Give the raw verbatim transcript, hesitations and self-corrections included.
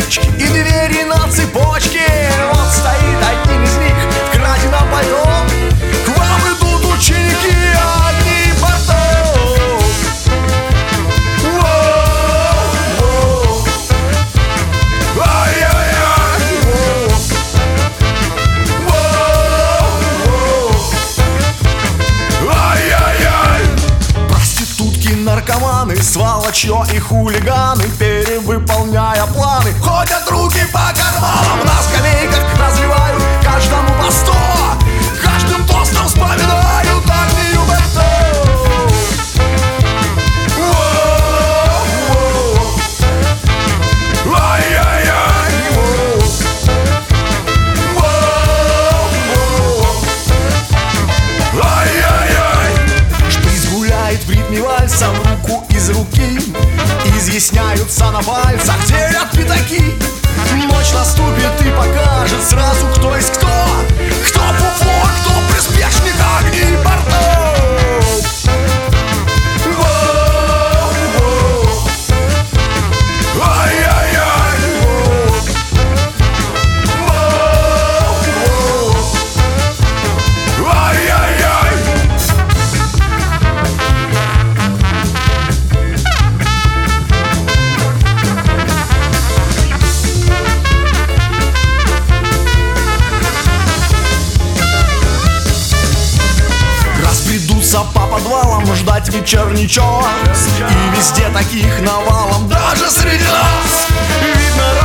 карточки и двери на цепочке. Вот стоит одним из них в краденом пальто. К вам идут ученики одни бортов. Воу-воу. Ай-яй-яй. Воу-воу. Ай-яй-яй. Проститутки, наркоманы, сволочье и хулиганы, перевыполняя планы, ходят руки по карманам. На скамейках разливают каждому по сто, каждым тостом вспоминают армию бортов. Воу-воу. Ай-яй-яй. Воу-воу. Ай-яй-яй. Шприц гуляет в ритме вальса, руку из руки изъясняются на пальцах, делят пятаки. Ночь наступит и покажет сразу, кто есть кто. Кто фуфло, кто приспешник огней бортов. Воу-воу. Ай-яй-яй. Воу-воу. Ай-яй-яй. Разбредутся по подвалам ждать вечерничего, и везде таких навалом, даже среди нас видно